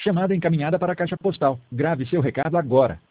Chamada encaminhada para a caixa postal. Grave seu recado agora.